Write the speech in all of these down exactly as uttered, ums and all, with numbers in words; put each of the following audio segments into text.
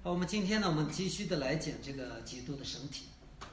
好，我们今天呢，我们继续的来讲这个基督的身体。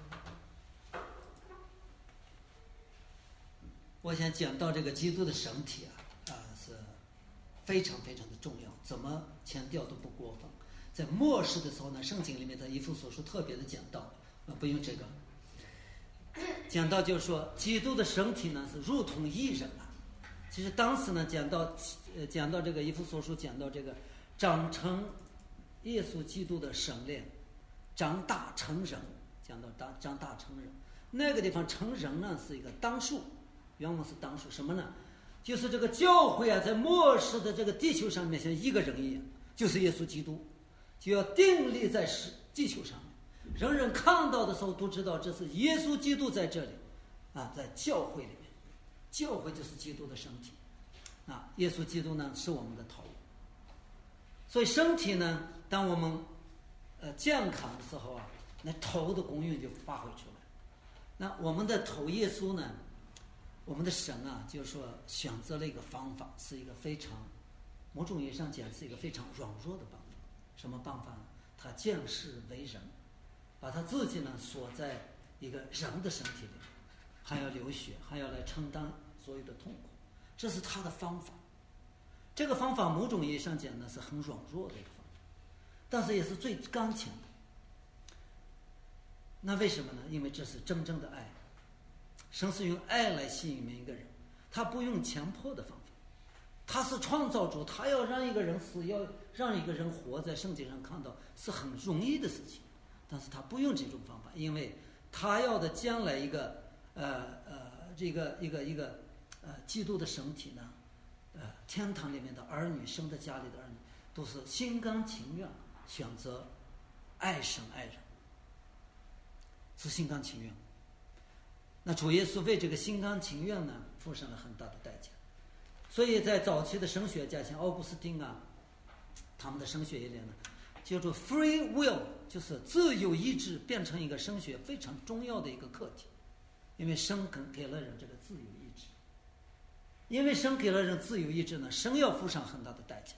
我想讲到这个基督的身体啊，啊、呃、是非常非常的重要，怎么强调都不过分。在末世的时候呢，圣经里面的以弗所书特别的讲到，啊、呃、不用这个，讲到就是说，基督的身体呢是如同一人啊。其实当时呢讲到，呃讲到这个以弗所书讲到这个长成耶稣基督的神炼，长大成人，讲到长长大成人，那个地方成人呢是一个单数，原文是单数，什么呢？就是这个教会啊，在末世的这个地球上面像一个人一样，就是耶稣基督，就要定立在世地球上面，人人看到的时候都知道这是耶稣基督在这里啊，在教会里面，教会就是基督的身体啊，耶稣基督呢是我们的头。所以身体呢，当我们呃健康的时候啊，那头的功用就发挥出来。那我们的头耶稣呢，我们的神啊，就是说选择了一个方法，是一个非常某种意义上讲是一个非常软弱的办法。什么办法呢？他降世为人，把他自己呢锁在一个人的身体里，还要流血，还要来承担所有的痛苦，这是他的方法。这个方法某种意义上讲呢是很软弱的一个方法，但是也是最刚强的。那为什么呢？因为这是真正的爱，神是用爱来吸引每一个人，他不用强迫的方法，他是创造主，他要让一个人死，要让一个人活，在圣经上看到是很容易的事情，但是他不用这种方法，因为他要的将来一个呃呃这个一个一个呃基督的身体呢，呃，天堂里面的儿女，生在家里的儿女，都是心甘情愿选择爱神爱人，是心甘情愿。那主耶稣为这个心甘情愿呢，付上了很大的代价。所以在早期的神学家，像奥古斯丁啊，他们的神学里面呢，叫做 free will， 就是自由意志，变成一个神学非常重要的一个课题，因为神给了人这个自由意志。因为神给了人自由意志呢，神要付上很大的代价，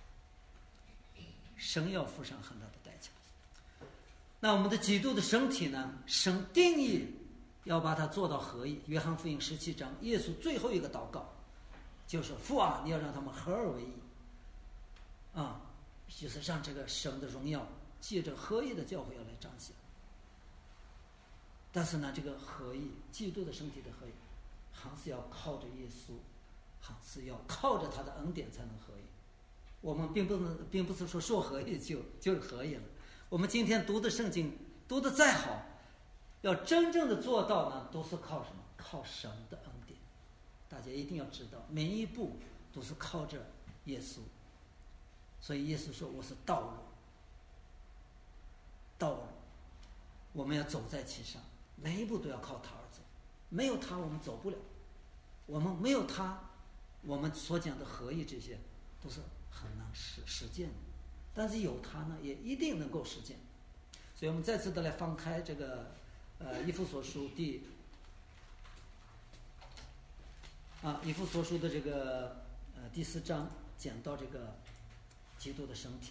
神要付上很大的代价。那我们的基督的身体呢，神定义要把它做到合一。约翰福音十七章，耶稣最后一个祷告就是父啊，你要让他们合而为一啊，就是让这个神的荣耀借着合一的教会要来彰显。但是呢，这个合一，基督的身体的合一，还是要靠着耶稣，还是要靠着他的恩典才能合一。我们并不能，并不是说说合一就就是合一了。我们今天读的圣经读得再好，要真正的做到呢，都是靠什么？靠神的恩典。大家一定要知道，每一步都是靠着耶稣。所以耶稣说：“我是道路，道路，我们要走在其上，每一步都要靠他而走。没有他，我们走不了。我们没有他，我们所讲的合一这些都是很难实实践的。但是有他呢，也一定能够实践。所以我们再次的来翻开这个呃以弗所书第啊以弗所书的这个呃第四章，讲到这个基督的身体。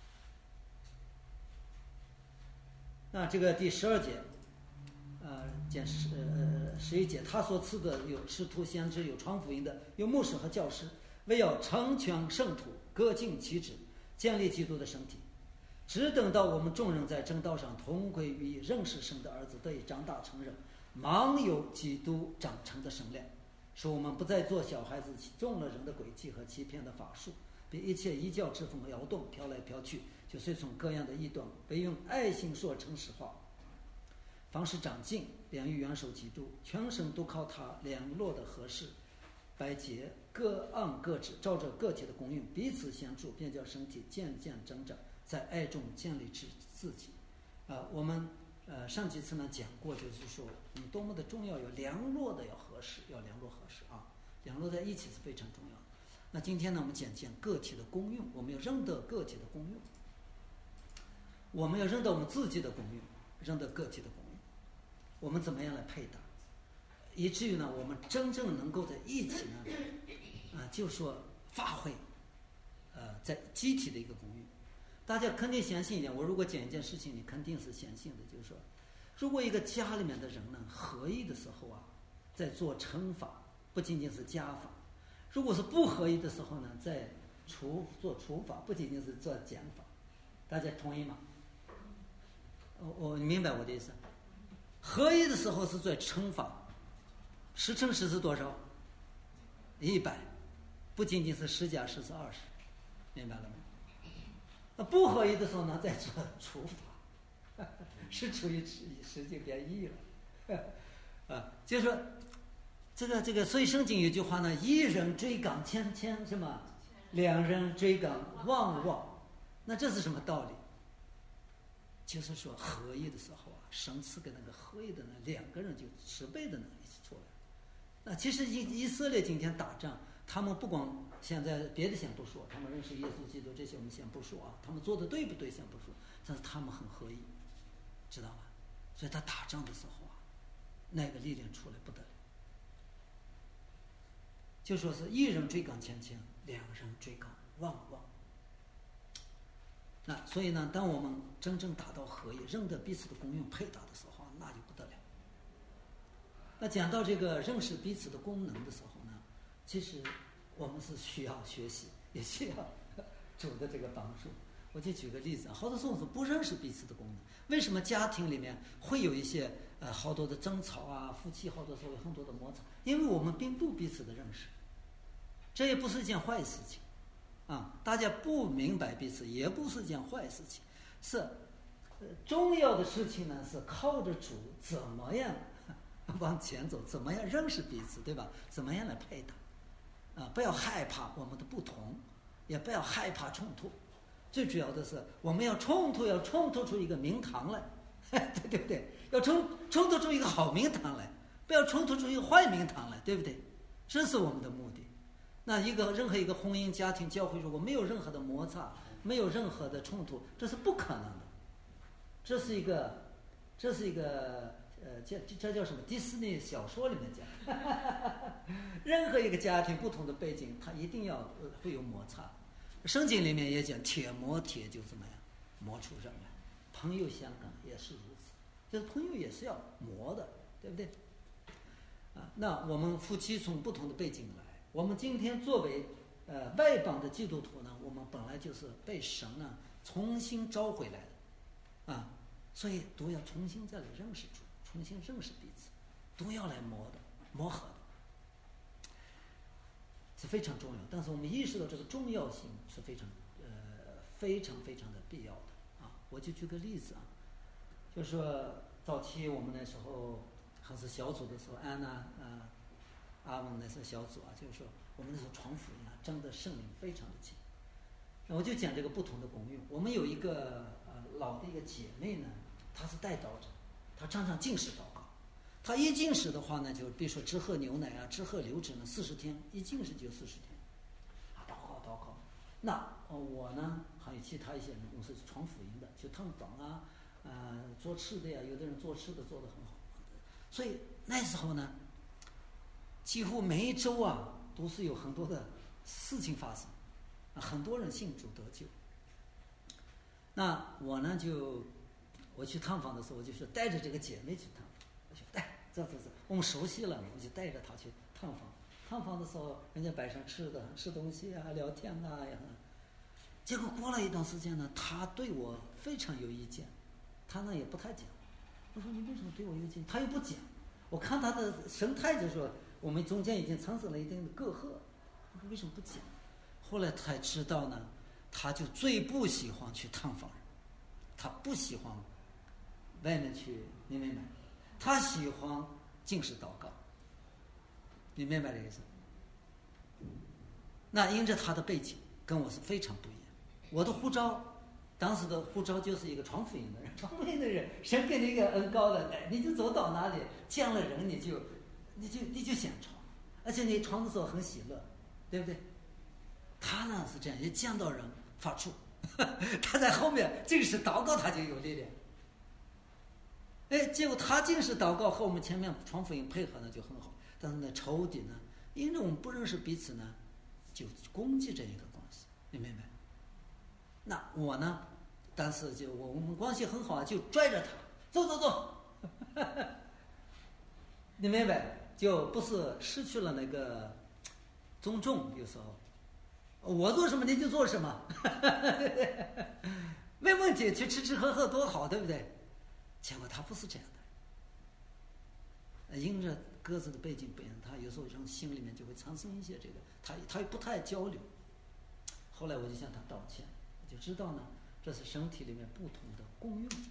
那这个第十二节，呃，讲十呃十一节，他所赐的有使徒、先知，有传福音的，有牧师和教师，为要成全圣徒，各尽其职，建立基督的身体。只等到我们众人在正道上同归于一，认识神的儿子，得以长大成人，满有基督长成的身量，使我们不再做小孩子，中了人的诡计和欺骗的法术，被一切异教之风摇动，飘来飘去，就随从各样的异端，被用爱心说诚实话。凡事长进，连于元首基督，全身都靠他联络的合适，百节各按各职，照着个体的功用，彼此相助，便叫身体渐渐增长，在爱中建立自自己。啊、呃，我们呃上几次呢讲过，就是说你多么的重要，有联络的要合适，要联络合适啊，联络在一起是非常重要的。那今天呢，我们讲讲个体的功用，我们要认得个体的功用，我们要认得我们自己的功用，认得个体的功用，我们怎么样来配搭，以至于呢，我们真正能够在一起呢，啊、呃，就说发挥，呃，在集体的一个功用。 大家肯定相信一点，我如果讲一件事情，你肯定是相信的，就是说，如果一个家里面的人呢合一的时候啊，在做乘法，不仅仅是加法；如果是不合一的时候呢，在除做除法，不仅仅是做减法。大家同意吗？我我你明白我的意思？合一的时候是做乘法，十乘十是多少？一百，不仅仅是十加十是二十，明白了吗？那不合一的时候呢，再做除法，十除以十，十就变一了，啊，就是说，这个这个，所以圣经有句话呢：一人追赶千千什么，两人追赶万万。那这是什么道理？就是说合一的时候啊，神赐给那个合一的呢，两个人就十倍的能力出来。那其实以以色列今天打仗，他们不光现在别的先不说，他们认识耶稣基督这些我们先不说啊，他们做的对不对先不说，但是他们很合一，知道吧？所以他打仗的时候啊，那个力量出来不得了。就说是一人追赶千千，两人追赶万万。那所以呢，当我们真正达到合一，认得彼此的功用配搭的时候，那就不得了。那讲到这个认识彼此的功能的时候呢，其实我们是需要学习，也需要主的这个帮助。我就举个例子啊，好多时候是不认识彼此的功能。为什么家庭里面会有一些呃好多的争吵啊，夫妻好多时候有很多的摩擦？因为我们并不彼此的认识，这也不是一件坏事情。啊，大家不明白彼此也不是件坏事情，是，呃，重要的事情呢是靠着主怎么样往前走，怎么样认识彼此，对吧？怎么样来配搭，啊，不要害怕我们的不同，也不要害怕冲突，最主要的是我们要冲突，要冲突出一个名堂来，对对不对？要冲冲突出一个好名堂来，不要冲突出一个坏名堂来，对不对？这是我们的目的。那一个任何一个婚姻、家庭、教会，如果没有任何的摩擦，没有任何的冲突，这是不可能的。这是一个，这是一个，呃，这这叫什么？迪士尼小说里面讲，任何一个家庭不同的背景，它一定要、呃、会有摩擦。圣经里面也讲，铁磨铁就怎么样，磨出刃来。朋友相感也是如此，就是朋友也是要磨的，对不对？啊，那我们夫妻从不同的背景来。我们今天作为呃外邦的基督徒呢，我们本来就是被神呢重新招回来的，啊，所以都要重新再来认识主，重新认识彼此，都要来磨的、磨合的，是非常重要。但是我们意识到这个重要性是非常呃非常非常的必要的啊。我就举个例子啊，就是说早期我们那时候还是小组的时候，安娜啊。阿文那时候小组啊，就是说我们那时候传福音啊，真的圣灵非常的强。我就讲这个不同的功用。我们有一个呃老的一个姐妹呢，她是带祷者，她常常禁食祷告。她一禁食的话呢，就比如说只喝牛奶啊，只喝流质呢，四十天一禁食就四十天，啊祷告祷告。那、呃、我呢还有其他一些人，我是传福音的，就探访啊，呃做吃的呀，有的人做吃的做得很好。所以那时候呢。几乎每一周啊，都是有很多的事情发生，很多人信主得救。那我呢，就我去探访的时候，我就是带着这个姐妹去探访，我就带，这这这，我们熟悉了，我就带着她去探访。探访的时候，人家摆上吃的，吃东西啊，聊天啊呀。结果过了一段时间呢，她对我非常有意见，她呢也不太讲。我说你为什么对我有意见？她又不讲。我看她的神态就说。我们中间已经产生了一定的隔阂，我说为什么不讲？后来才知道呢，他就最不喜欢去探访人，他不喜欢外面去，你明白？他喜欢禁食祷告，你明白这个意思？那因着他的背景跟我是非常不一样，我的护照，当时的护照就是一个传福音的人，传福音的人，神给你一个恩高的，哎，你就走到哪里见了人你就。你就你就想传，而且你传的时候很喜乐，对不对？他呢是这样，一见到人发怵，他在后面尽是祷告，他就有力量。哎，结果他尽是祷告和我们前面传福音配合呢就很好，但是呢仇敌呢，因为我们不认识彼此呢，就攻击这一个东西，你明白？那我呢但是就我我们关系很好啊，就拽着他走走走，你明白？就不是失去了那个尊重，有时候我做什么你就做什么，没问题，去吃吃喝喝多好，对不对？结果他不是这样的，因着各自的背景不一样，他有时候人心里面就会产生一些这个，他他不太交流。后来我就向他道歉，我就知道呢，这是身体里面不同的功用，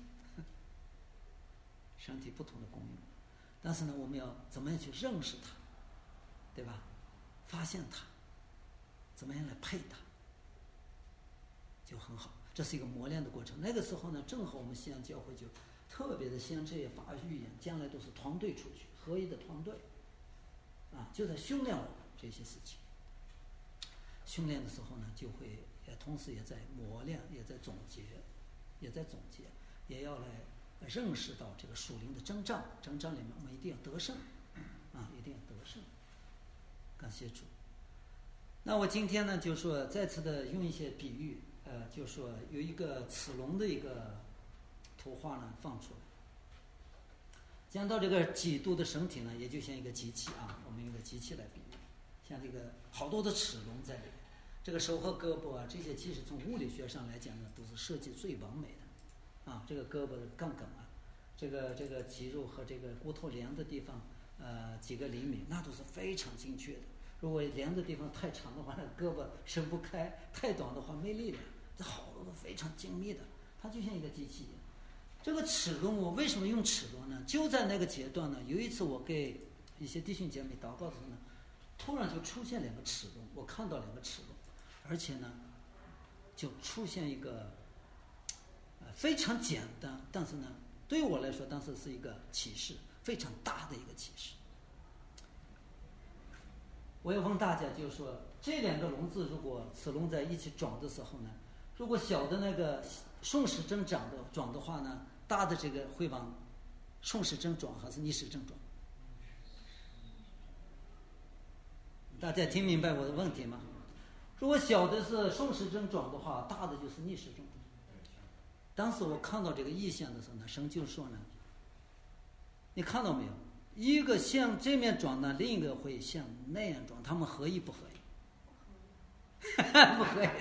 身体不同的功用。但是呢，我们要怎么样去认识它，对吧？发现它，怎么样来配它，就很好。这是一个磨练的过程。那个时候呢，正好我们西安教会就特别的像这些法语言，将来都是团队出去，合一的团队，啊，就在训练我们这些事情。训练的时候呢，就会也同时也在磨练，也在总结，也在总结，也要来认识到这个属灵的征战，征战里面我们一定要得胜，啊，一定要得胜。感谢主。那我今天呢，就说再次的用一些比喻，呃，就说有一个齿龙的一个图画呢放出来。讲到这个几度的身体呢，也就像一个机器啊，我们用个机器来比喻，像这个好多的齿龙在里面。这个手和胳膊啊，这些其实从物理学上来讲呢，都是设计最完美的，啊，这个胳膊的杠杆啊，这个这个肌肉和这个骨头连的地方，呃，几个厘米，那都是非常精确的。如果连的地方太长的话，那胳膊伸不开；太短的话没力量。这好多都非常精密的，它就像一个机器一样。这个齿轮，我为什么用齿轮呢？就在那个阶段呢，有一次我给一些弟兄姐妹祷告的时候呢，突然就出现两个齿轮，我看到两个齿轮。而且呢，就出现一个呃非常简单，但是呢，对于我来说，当时是一个启示，非常大的一个启示。我要问大家，就是说，这两个龙字如果齿轮在一起转的时候呢，如果小的那个顺时针转的转的话呢，大的这个会往顺时针转还是逆时针转？大家听明白我的问题吗？如果小的是顺时针转的话，大的就是逆时针转。当时我看到这个意象的时候呢，神就说呢，你看到没有？一个向这面转呢，另一个会向那样转，他们合一不合一？不合一。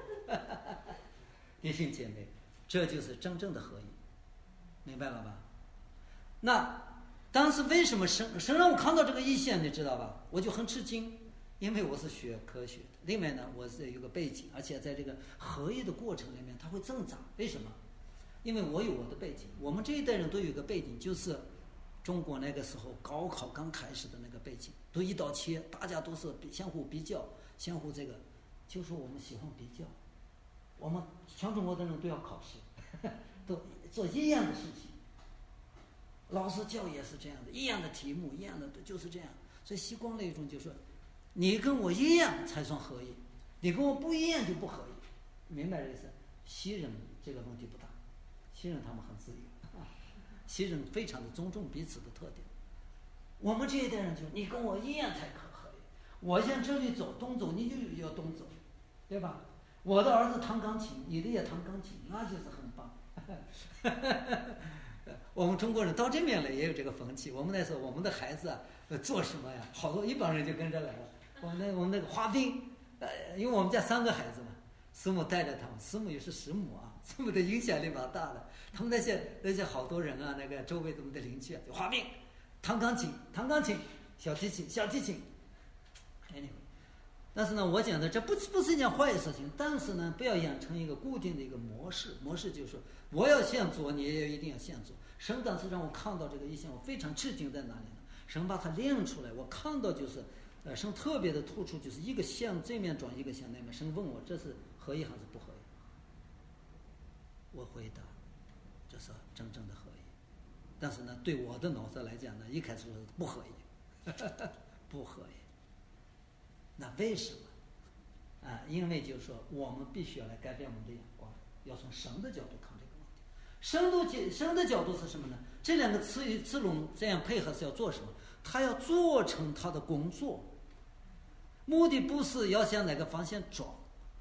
弟兄姐妹，这就是真正的合一，明白了吧？那当时为什么神神让我看到这个意象，你知道吧？我就很吃惊。因为我是学科学的，另外呢，我是有个背景，而且在这个合一的过程里面，它会增长。为什么？因为我有我的背景，我们这一代人都有一个背景，就是中国那个时候高考刚开始的那个背景，都一刀切，大家都是相互比较，相互这个，就是我们喜欢比较，我们全中国的人都要考试，都做一样的事情，老师教也是这样的，一样的题目，一样的就是这样，所以习惯了一种就是说。你跟我一样才算合一，你跟我不一样就不合一，明白这意思？西人这个问题不大，西人他们很自由，西人非常的尊重彼此的特点。我们这一代人就你跟我一样才可合一，我向这里走东走，你就要东走，对吧？我的儿子弹钢琴，你的也弹钢琴，那就是很棒。我们中国人到这边来也有这个风气，我们那时候我们的孩子啊，做什么呀？好多一帮人就跟着来了。我们那我们那个滑冰，呃，因为我们家三个孩子嘛，师母带着他们，师母也是师母啊，师母的影响力蛮大的。他们那些那些好多人啊，那个周围的我们的邻居啊，就滑冰、弹钢琴、弹钢琴、小提琴、小提琴。Anyway， 但是呢，我讲的这不不是一件坏事情，但是呢，不要养成一个固定的一个模式。模式就是说，我要向左，你也一定要向左。神当时让我看到这个意象，我非常吃惊在哪里呢？神把它练出来，我看到就是。呃，神特别的突出，就是一个向这面转，一个向那面。神问我这是合一还是不合一？我回答，这是真正的合一。但是呢，对我的脑子来讲呢，一开始是不合一，不合一。那为什么？啊，因为就是说，我们必须要来改变我们的眼光，要从神的角度看这个问题。神的神的角度是什么呢？这两个词语词龙这样配合是要做什么？他要做成他的工作。目的不是要向哪个方向转，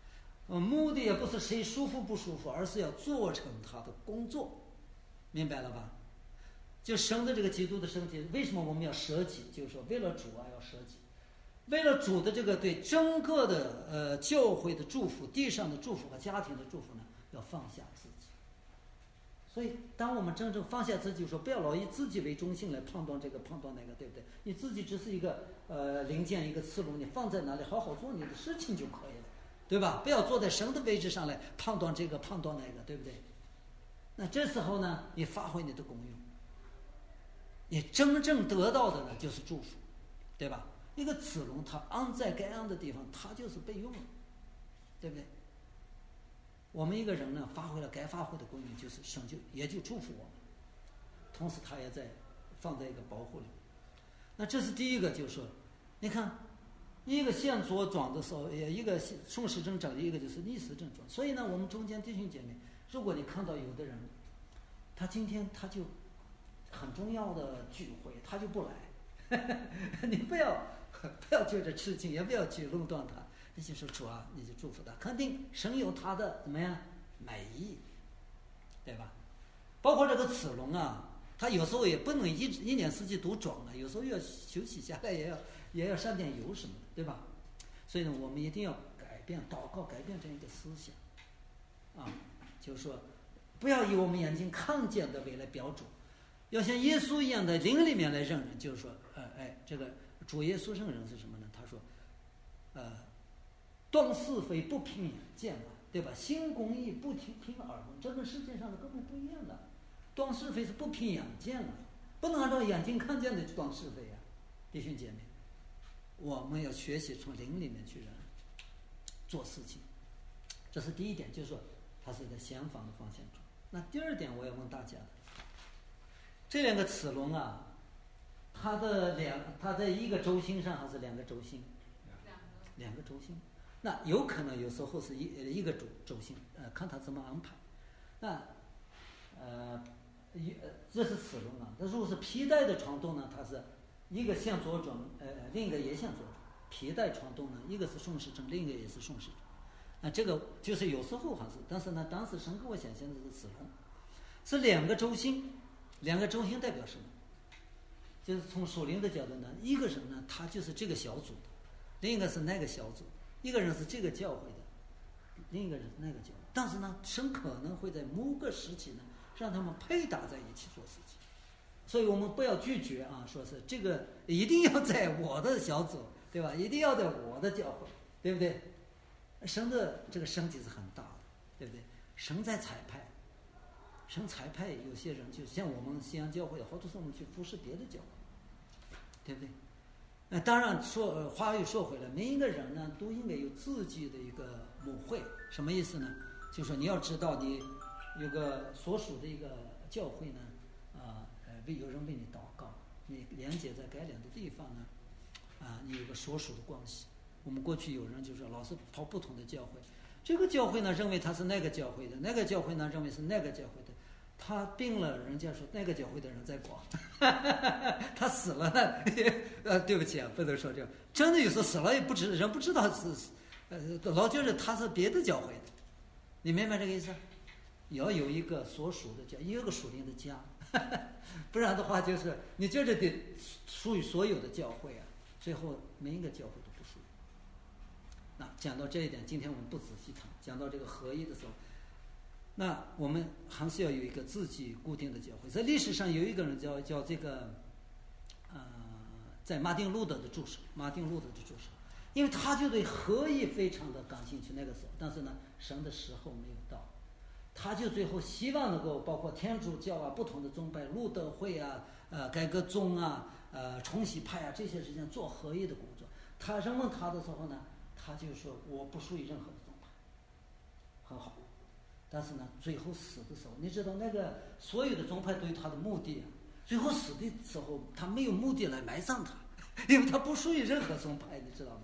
呃，目的也不是谁舒服不舒服，而是要做成他的工作，明白了吧？就生的这个基督的身体，为什么我们要舍己？就是说为了主啊要舍己，为了主的这个对整个的呃教会的祝福、地上的祝福和家庭的祝福呢，要放下自己。所以当我们真正放下自己，说不要老以自己为中心来判断这个判断那个，对不对？你自己只是一个呃零件，一个刺龙，你放在哪里好好做你的事情就可以了，对吧？不要坐在神的位置上来判断这个判断那个，对不对？那这时候呢，你发挥你的功用，你真正得到的呢就是祝福，对吧？一个子龙它安在该安的地方，它就是被用了，对不对？我们一个人呢发挥了该发挥的功用，就是神就也就祝福我们，同时他也在放在一个保护里。那这是第一个，就是说你看一个向左转的时候，一个顺时针转，一个就是逆时针转。所以呢，我们中间弟兄姐妹，如果你看到有的人他今天他就很重要的聚会他就不来你不要不要觉得吃惊，也不要去论断他，你就说主啊，你就祝福他，肯定神有他的怎么样美意，对吧？包括这个齿轮啊，他有时候也不能一一年四季都转了，有时候要休息下来，也要也要上点油什么的，对吧？所以呢，我们一定要改变祷告，改变这样一个思想啊，就是说不要以我们眼睛看见的为来标准，要像耶稣一样的灵里面来认人。就是说呃哎这个主耶稣认人是什么呢？他说呃断是非不凭眼见嘛，对吧？行公义不听凭耳闻，这跟世界上的根本不一样的。断是非是不凭眼见的，不能按照眼睛看见的断是非啊，弟兄姐妹，我们要学习从灵里面去人做事情，这是第一点，就是说它是在相反的方向中。那第二点我要问大家的，这两个齿轮啊，它的两它在一个轴心上还是两个轴心？两个两个轴心。那有可能有时候是一一个轴轴心，呃，看它怎么安排。那呃一呃这是齿轮啊，那如果是皮带的传动呢，它是一个向左转，呃另一个也向左转。皮带传动呢，一个是顺时针，另一个也是顺时针。那这个就是有时候还是，但是呢，当时神给我显现的是齿轮，是两个轴心，两个轴心代表什么？就是从属灵的角度呢，一个人呢，他就是这个小组的，另一个是那个小组，一个人是这个教会的，另一个人是那个教会。但是呢，神可能会在某个时期呢，让他们配搭在一起做事情。所以我们不要拒绝啊，说是这个一定要在我的小组，对吧？一定要在我的教会，对不对？神的这个身体是很大的，对不对？神在裁派，神裁派有些人，就像我们西洋教会的，好多时候我们去服侍别的教会，对不对？那当然说，呃、话又说回来，每一个人呢都应该有自己的一个母会，什么意思呢？就是说你要知道，你有个所属的一个教会呢，啊呃，为有人为你祷告，你连接在该两的地方呢，啊，你有个所属的关系。我们过去有人就是老是跑不同的教会，这个教会呢认为他是那个教会的，那个教会呢认为是那个教会的，他病了，人家说那个教会的人在管，他死了呢，呃，对不起啊，不能说这样，真的有时候死了也不知人不知道是，呃，老觉得他是别的教会的，你明白这个意思？要有一个所属的家，有一个属灵的家，不然的话就是你觉得得属于所有的教会啊，最后每一个教会都不属于。那讲到这一点，今天我们不仔细谈。讲到这个合一的时候，那我们还是要有一个自己固定的教会。在历史上有一个人叫叫这个，呃，在马丁路德的助手，马丁路德的助手，因为他就对合一非常的感兴趣那个时候，但是呢，神的时候没有到，他就最后希望能够包括天主教啊、不同的宗派、路德会啊、呃改革宗啊、呃重洗派啊这些事情做合一的工作。他人问他的时候呢，他就说我不属于任何的宗派，很好。但是呢，最后死的时候，你知道那个所有的宗派对他的目的啊，最后死的时候他没有目的来埋葬他，因为他不属于任何宗派，你知道吗？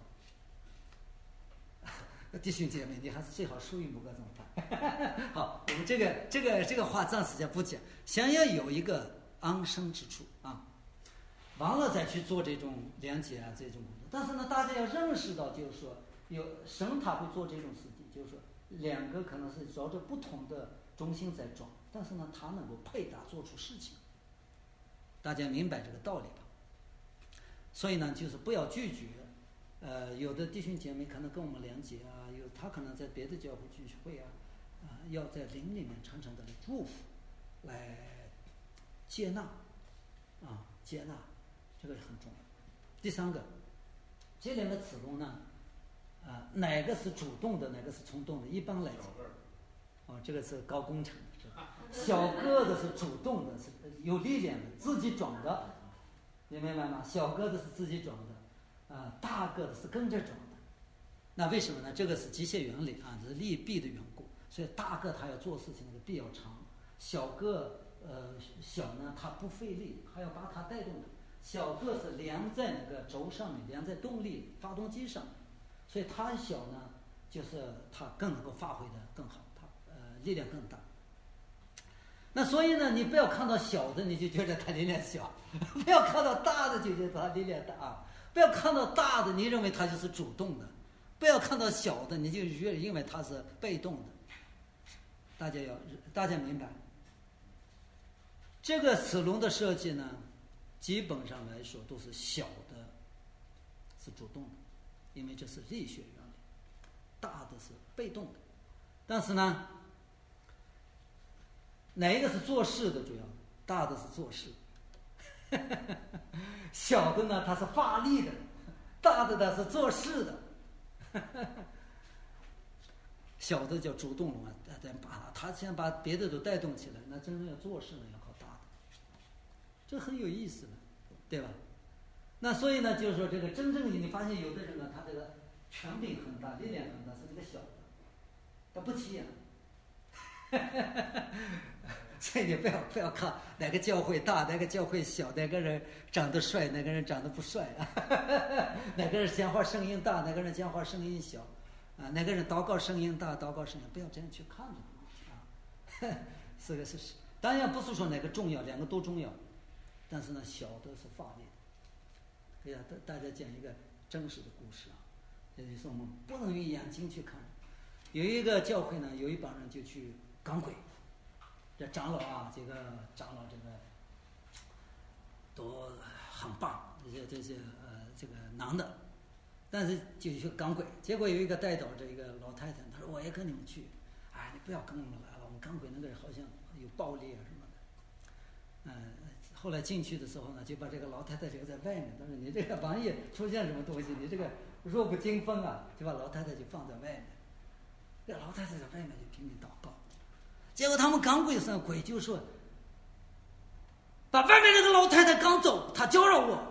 弟兄姐妹，你还是最好属于某个宗派。好，我们这个这个这个话暂时先不讲，想要有一个安身之处啊，完了再去做这种连接啊这种工作。但是呢，大家要认识到，就是说有神他会做这种事情，就是说两个可能是朝着不同的中心在转，但是呢，它能够配搭做出事情。大家明白这个道理吧？所以呢，就是不要拒绝。呃，有的弟兄姐妹可能跟我们连结啊，有他可能在别的教会聚会啊，啊、呃，要在灵里面常常的来祝福，来接纳，啊，接纳，这个很重要。第三个，这两个子龙呢，啊、呃，哪个是主动的，哪个是冲动的？一般来讲，哦，这个是高工程的，是吧？小个子是主动的，是有力量的，自己转的，你明白吗？小个子是自己转的。啊，大个子是跟着转的，那为什么呢？这个是机械原理啊，这是利弊的缘故。所以大个它要做事情的臂要长，小个呃小呢它不费力，还要把它带动的。小个是连在那个轴上面，连在动力发动机上面，所以它小呢，就是它更能够发挥的更好，它呃力量更大。那所以呢，你不要看到小的你就觉得它力量小，不要看到大的就觉得它力量大。不要看到大的，你认为它就是主动的；不要看到小的，你就认为它是被动的。大家要大家明白，这个齿轮的设计呢，基本上来说都是小的是主动的，因为这是力学原理；大的是被动的。但是呢，哪一个是做事的主要？大的是做事。小的呢，它是发力的；大的呢是做事的。小的叫主动了，再把他先把别的都带动起来，那真正要做事呢，要靠大的。这很有意思的，对吧？那所以呢，就是说这个真正你发现有的人呢，他这个权柄很大，力量很大，是这个小的，他不起眼。所以你不要不要看哪个教会大，哪个教会小，哪个人长得帅，哪个人长得不帅啊？哪个人讲话声音大，哪个人讲话声音小啊？哪个人祷告声音大，祷告声音，不要这样去看这个啊。这个是当然不是说哪个重要，两个都重要，但是呢，小的是发力的。给大家讲一个真实的故事啊，也就是我们不能用眼睛去看。有一个教会呢，有一帮人就去赶鬼。这长老啊，这个长老这个都很棒，这些这些呃这个男的，但是就去赶鬼。结果有一个带导这一个老太太，她说我也跟你们去。哎，你不要跟我们来了，我们赶鬼那个人好像有暴力啊什么的。嗯、呃，后来进去的时候呢，就把这个老太太留在外面。他说你这个万一出现什么东西，你这个弱不禁风啊，就把老太太就放在外面。这老太太在外面就拼命祷告。结果他们赶鬼时，鬼就说：“把外面那个老太太赶走，她搅扰我。”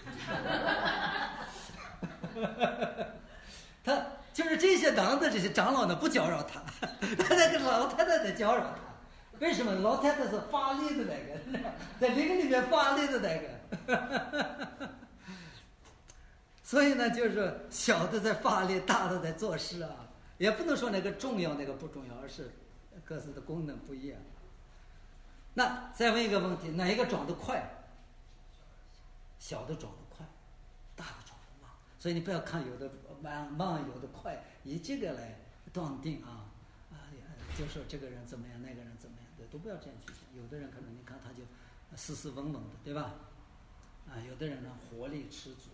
他就是这些男的这些长老呢不搅扰他，他那个老太太在搅扰他。为什么？老太太是发力的那个，在灵里面发力的那个。所以呢，就是小的在发力，大的在做事啊，也不能说哪个重要，哪个不重要，而是各自的功能不一样。那再问一个问题，哪一个转得快？小的转得快，大的转得慢。所以你不要看有的慢慢，有的快，以这个来断定啊啊，就说这个人怎么样，那个人怎么样，对，都不要这样去想。有的人可能你看他就斯斯文文的，对吧？啊，有的人呢活力十足。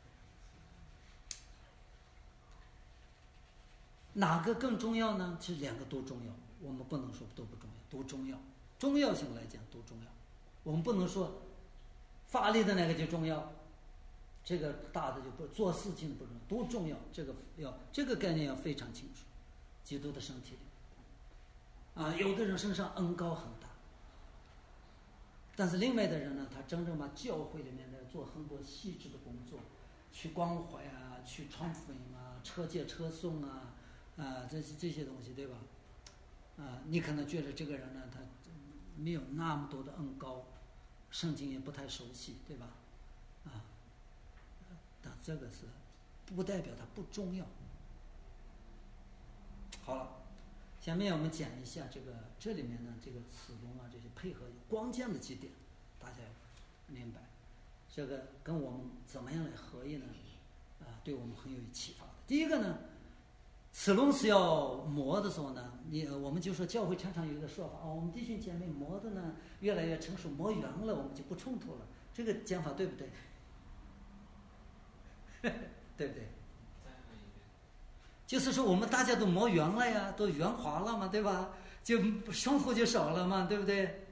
哪个更重要呢？其实两个都重要，我们不能说都不重要，都重要。重要性来讲都重要，我们不能说发力的那个就重要，这个大的就不做事情不重要，都重要。这个要这个概念要非常清楚。基督的身体里，啊，有的人身上恩高很大，但是另外的人呢，他真正把教会里面的做很多细致的工作，去关怀啊，去传福音啊，车接车送啊。啊，这些这些东西，对吧？啊，你可能觉得这个人呢，他没有那么多的恩高，圣经也不太熟悉，对吧？啊，但这个是不代表它不重要。好了，下面我们讲一下这个这里面呢，这个齿轮啊，这些配合关键的几点，大家明白？这个跟我们怎么样来合一呢？啊，对我们很有启发的。第一个呢。 齿轮是要磨的时候呢，你我们就说教会常常有一个说法哦，我们弟兄姐妹磨的呢越来越成熟，磨圆了，我们就不冲突了。这个讲法对不对？对不对？就是说我们大家都磨圆了呀，都圆滑了嘛，对吧？就冲突就少了嘛，对不对？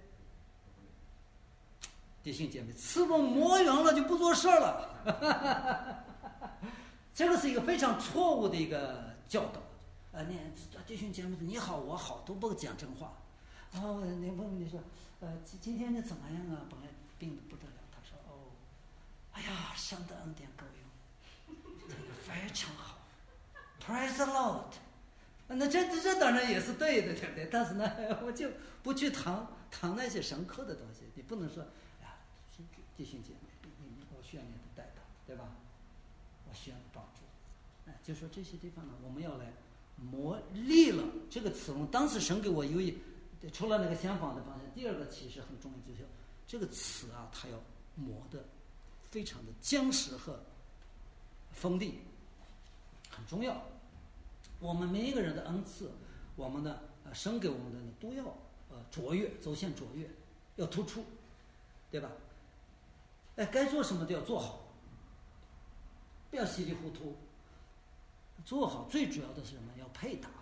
弟兄姐妹，齿轮磨圆了就不做事了。这个是一个非常错误的一个教导。啊，你弟兄姐妹，你好我好都不讲真话。哦，你问问你说，呃，今今天你怎么样啊？本来病得不得了，他说哦，哎呀，神的恩典够用，这个非常好 ，Praise the Lord。那这这这当然也是对的，对不对？但是呢，我就不去谈谈那些深刻的东西。你不能说，哎呀，弟兄姐妹，你我需要你的带导，对吧？我需要你帮助。哎，就说这些地方呢，我们要来磨砺了这个齿轮。当时神给我有一，除了那个相反的方向，第二个其实很重要，就是这个齿啊，它要磨的非常的坚实和锋利，很重要。我们每一个人的恩赐，我们的呃神给我们的呢，都要呃卓越，走向卓越，要突出，对吧？哎，该做什么都要做好，不要稀里糊涂。做好最主要的是什么？要配搭，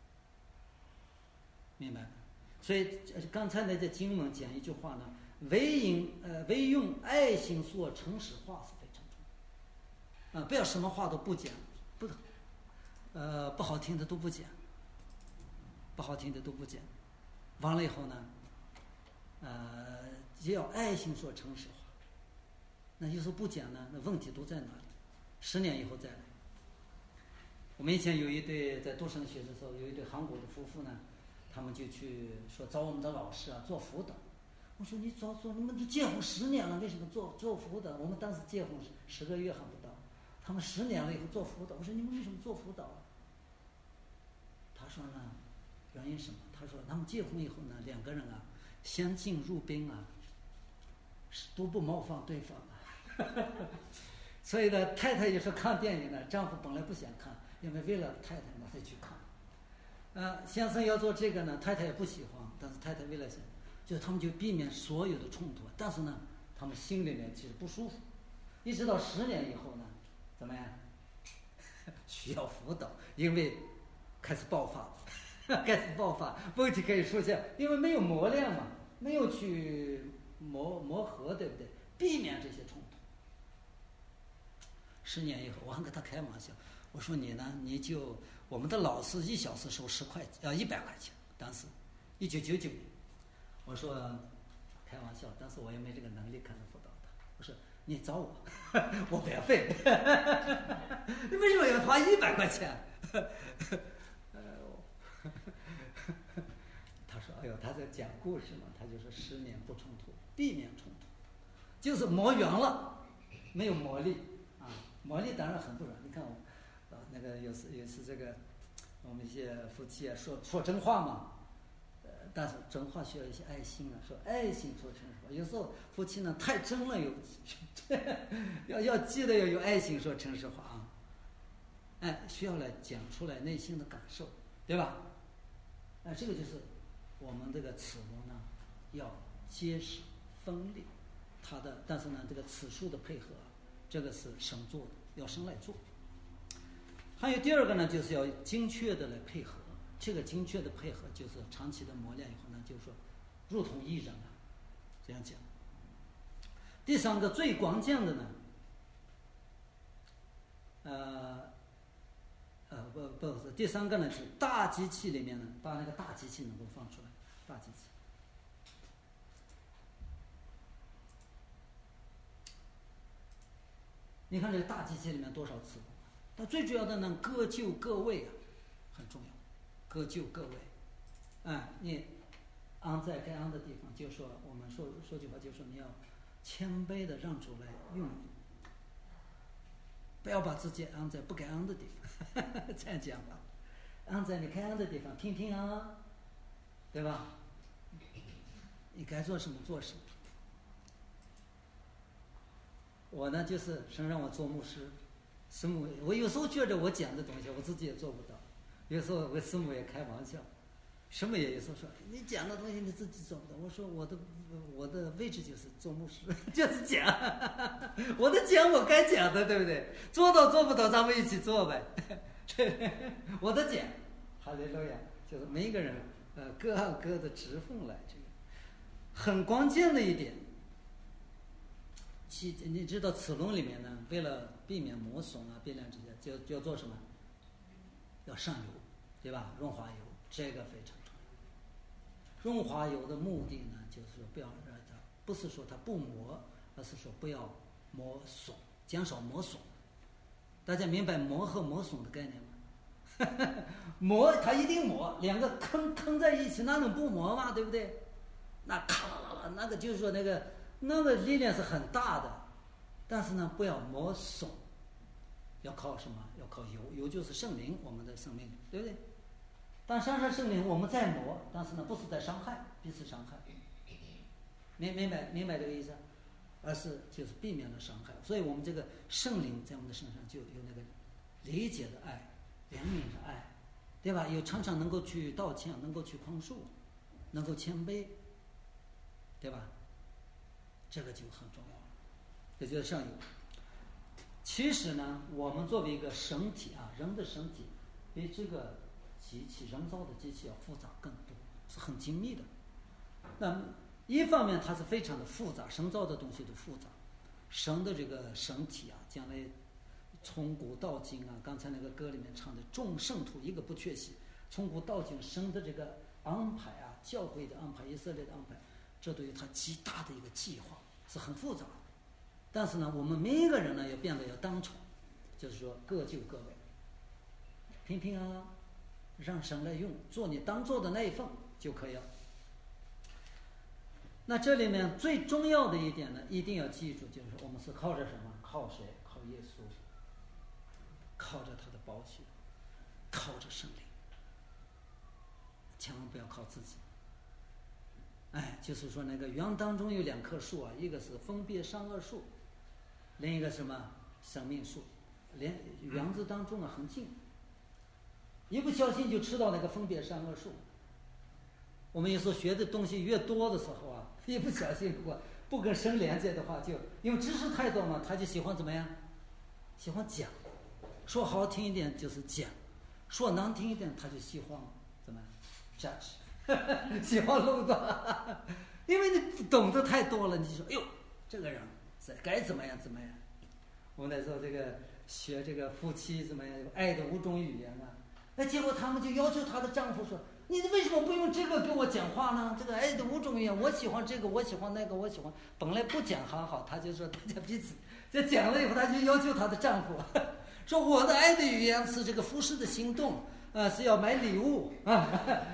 明白吗？所以刚才那些经文讲一句话呢，唯因呃唯用爱心所诚实话是非常重要啊、呃，不要什么话都不讲，不呃不好听的都不讲，不好听的都不讲，完了以后呢，呃也要爱心说诚实话。那有时候不讲呢，那问题都在哪里？十年以后再来。我们以前有一对在读神学的时候，有一对韩国的夫妇呢，他们就去说找我们的老师啊做辅导。我说你早做，你们都结婚十年了，为什么做做辅导？我们当时结婚十个月还不到，他们十年了以后做辅导。我说你们为什么做辅导啊？他说呢，原因什么？他说他们结婚以后呢，两个人啊相敬如宾啊，都不冒犯对方啊。所以呢，太太有时候看电影呢，丈夫本来不想看，因为为了太太嘛才去看。呃，先生要做这个呢，太太也不喜欢，但是太太为了什么？就他们就避免所有的冲突，但是呢，他们心里面其实不舒服。一直到十年以后呢，怎么样？需要辅导，因为开始爆发，开始爆发，问题可以出现，因为没有磨练嘛，没有去磨磨合，对不对？避免这些冲突。十年以后，我还跟他开玩笑，我说你呢，你就我们的老师一小时收十块，呃一百块钱，当时一九九九年，我说开玩笑，但是我也没这个能力可能辅导他。我说你找我，我免费，你为什么要花一百块钱？他说：“哎呦，他在讲故事嘛，他就说十年不冲突，避免冲突，就是磨圆了，没有磨砺啊。磨砺当然很不容易。你看我，呃，那个有时有时这个我们一些夫妻啊，说说真话嘛，呃，但是真话需要一些爱心啊，说爱心说诚实话。有时候夫妻呢太真了，有要要记得要有爱心说诚实话啊。哎，需要来讲出来内心的感受，对吧？哎，这个就是我们这个齿轮呢，要结实锋利，它的但是呢，这个齿数的配合，这个是神做的，要神来做。还有第二个呢，就是要精确的来配合，这个精确的配合就是长期的磨练以后呢，就是说如同一人啊，这样讲。第三个最关键的呢，呃。呃，不不是第三个呢，是大机器里面呢，把那个大机器能够放出来，大机器。你看这个大机器里面多少齿轮？它最主要的呢，各就各位啊，很重要，各就各位。哎，你安在该安的地方，就说我们说说句话，就说你要谦卑的让主来用你。不要把自己安在不该安的地方，这样讲吧，安在你该安的地方，平平安安，对吧？你该做什么做什么。我呢，就是神让我做牧师，是牧，我有时候觉得我讲的东西，我自己也做不到。 有时候我师母也开玩笑，师母也有时候说你讲的东西你自己做不到。我说我的我的位置就是做牧师，就是讲，我的讲我该讲的，对不对？做到做不到咱们一起做呗。我的讲，哈利路亚，就是每一个人呃各按各的职分来，这个很关键的一点。其你知道齿轮里面呢，为了避免磨损啊、变量这些，就就要做什么？要上油，对吧？润滑油，这个非常重要。润滑油的目的呢，就是说不要让它，不是说它不磨，而是说不要磨损，减少磨损。大家明白磨和磨损的概念吗？磨它一定磨，两个坑坑在一起，那能不磨吗？对不对？那咔啦啦啦，那个就是说那个那个力量是很大的，但是呢，不要磨损，要靠什么？要靠油，油就是圣灵，我们的生命，对不对？但伤害圣灵，我们在磨，但是呢，不是在伤害，彼此伤害。明明白明白这个意思？而是就是避免了伤害。所以我们这个圣灵在我们的身上就有那个理解的爱、怜悯的爱，对吧？有常常能够去道歉，能够去宽恕，能够谦卑，对吧？这个就很重要了，这就是上游。其实呢，我们作为一个身体啊，人的身体比这个机器人造的机器要复杂更多，是很精密的。那一方面它是非常的复杂，神造的东西都复杂，神的这个身体啊，将来从古到今啊，刚才那个歌里面唱的众圣徒一个不缺席，从古到今神的这个安排啊，教会的安排，以色列的安排，这对于他极大的一个计划是很复杂的。但是呢，我们每一个人呢要变得要当宠，就是说各就各位，平平安安，让神来用，做你当做的那一份就可以了。那这里面最重要的一点呢，一定要记住，就是我们是靠着什么？靠谁？靠耶稣，靠着他的宝血，靠着圣灵，千万不要靠自己。哎，就是说那个园当中有两棵树啊，一个是分别善恶树，另一个什么生命树，连园子当中啊很近，一不小心就吃到那个分别善恶树。我们有时候学的东西越多的时候啊，一不小心如果不跟神连接的话，就因为知识太多嘛，他就喜欢怎么样？喜欢讲，说好听一点就是讲，说难听一点他就喜欢怎么样 judge， 喜欢论断，因为你懂得太多了，你就说哎呦这个人是该怎么样怎么样。我们来说这个学这个夫妻怎么样爱的五种语言啊，那结果他们就要求她的丈夫说，你为什么不用这个跟我讲话呢？这个爱的五种语言，我喜欢这个，我喜欢那个，我喜欢。本来不讲还好，他就说大家彼此这讲了以后，他就要求她的丈夫说，我的爱的语言是这个服侍的行动，呃，是要买礼物啊。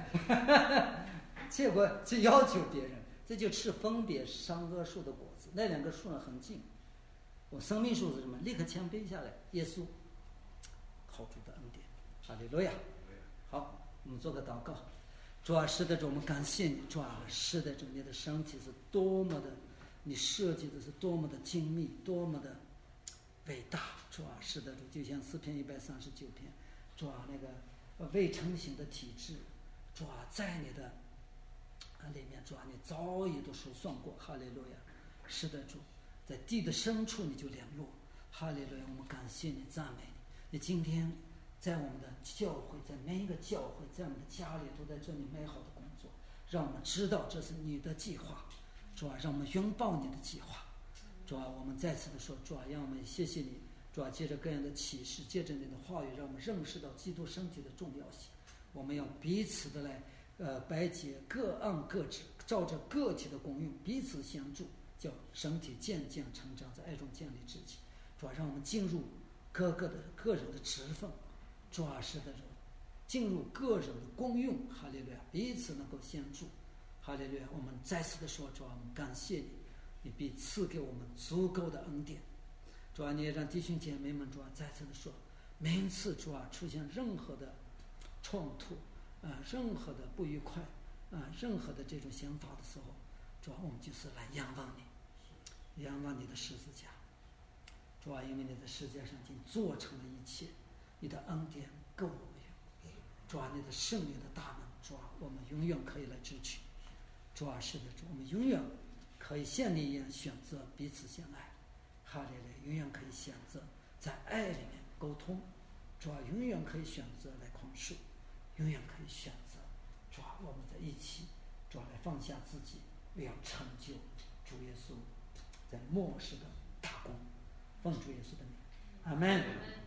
结果就要求别人，这就吃分别善恶树的果子。那两个树呢很近，我生命树是什么？立刻谦卑下来，耶稣，靠主的恩典，哈利路亚。好，我们做个祷告。主啊，是的主，我们感谢你。主啊，是的主，你的身体是多么的，你设计的是多么的精密，多么的伟大。主啊，是的主，就像诗篇一百三十九篇，主啊，那个未成形的体质，主啊，在你的里面，主啊，你早已都数算过。哈利路亚。是的主，在地的深处你就联络。哈利路亚，我们感谢你，赞美你。你今天在我们的教会，在每一个教会，在我们的家里，都在做你美好的工作，让我们知道这是你的计划。主啊，让我们拥抱你的计划。主啊，我们再次的说，主啊，让我们谢谢你。主啊，借着各样的启示，借着你的话语，让我们认识到基督身体的重要性。我们要彼此的来呃白结，各按各职，照着个体的功用彼此相助，叫身体渐渐成长，在爱中建立自己。主啊，让我们进入各个的个人的职分，主啊，是的主，进入个人的功用。哈利路亚，彼此能够相助。哈利路亚，我们再次的说，主啊，我们感谢你，你必赐给我们足够的恩典。主啊，你也让弟兄姐妹们，主啊，再次的说，每一次主啊出现任何的冲突啊、呃，任何的不愉快啊、呃，任何的这种想法的时候，主啊，我们就是来仰望你，仰望你的十字架。主啊，因为你在世界上已经做成了一切，你的恩典够我们用。 主啊，你的圣灵的大能，主啊，我们永远可以来支取。主啊，是的，主，我们永远可以像你一样选择彼此相爱。哈利路亚，永远可以选择在爱里面沟通。主啊，永远可以选择来宽恕，永远可以选择，主啊，我们在一起，主啊，来放下自己，为要成就主耶稣在末世的大功。奉主耶稣的名，阿门。